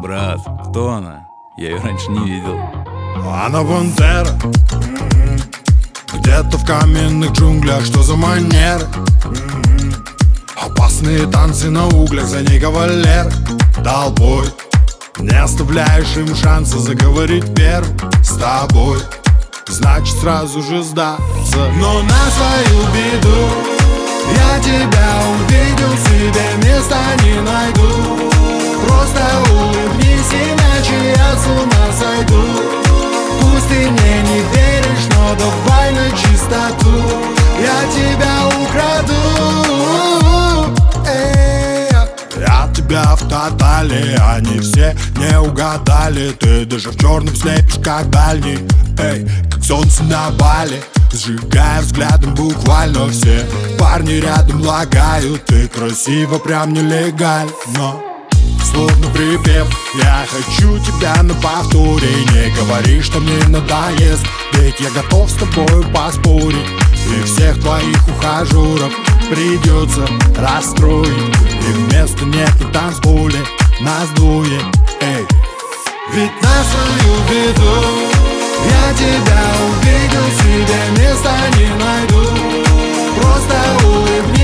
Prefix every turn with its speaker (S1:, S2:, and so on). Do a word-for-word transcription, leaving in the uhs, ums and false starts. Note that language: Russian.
S1: брат, кто она? Я ее раньше не видел.
S2: Она пантера, где-то в каменных джунглях. Что за манеры? Опасные танцы на углях, за ней кавалер толпой. Не оставляешь им шанса заговорить первым с тобой. Значит сразу же сдаться. Но на свою беду я тебя увидел, себе места не найду. Просто улыбнись, иначе я с ума сойду. Пусть ты мне не веришь, но давай на чистоту. Я тебя украду. Эй, я тебя в тотале, они все не угадали. Ты даже в черном слепишь, как дальний. Эй, как солнце на Бали, сжигая взглядом буквально все. Парни рядом лагают, ты красиво, прям нелегально. Словно припев, я хочу тебя на повторе. Не говори, что мне надоест, ведь я готов с тобою поспорить. И всех твоих ухажеров придется расстроить. И вместо нет на танцполе нас двое. Эй. Ведь на свою беду я тебя увидел, себе места не найду. Просто улыбнись,